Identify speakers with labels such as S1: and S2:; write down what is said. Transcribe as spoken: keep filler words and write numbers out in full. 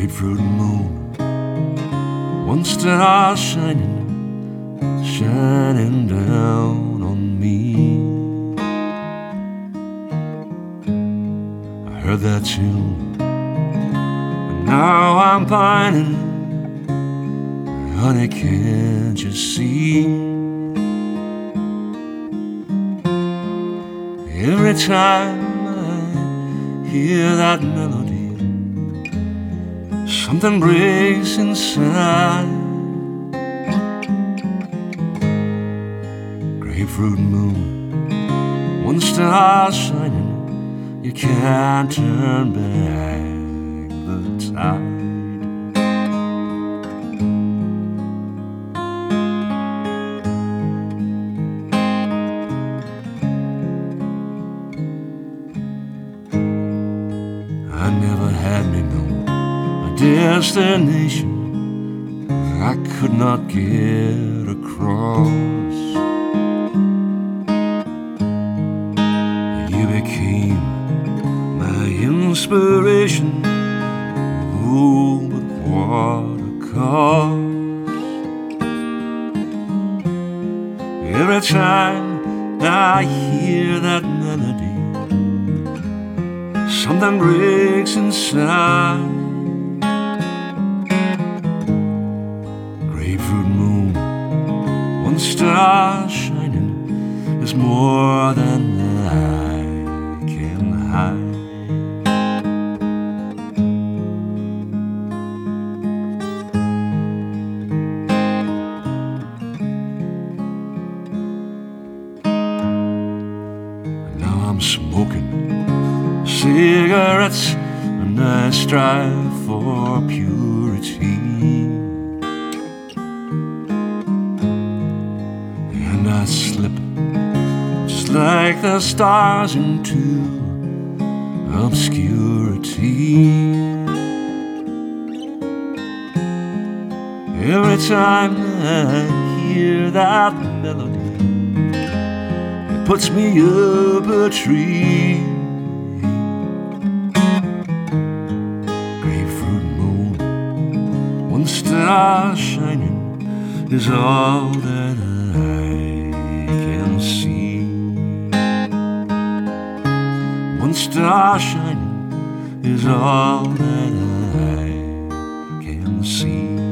S1: grapefruit moon, one star shining, shining down on me. I heard that tune, and now I'm pining. Honey, can't you see? Every time I hear that melody, something breaks inside. Grapefruit moon, one star shining, you can't turn back the tide. I never had me no a destination I could not get across. You became my inspiration. Oh, but what a cost. Every time I hear that melody, something breaks inside. Grapefruit moon, one star shining, is more than I can hide. And now I'm smoking cigarettes, and I strive for purity. And I slip just like the stars into obscurity. Every time I hear that melody, it puts me up a tree. One star shining is all that I can see. One star shining is all that I can see.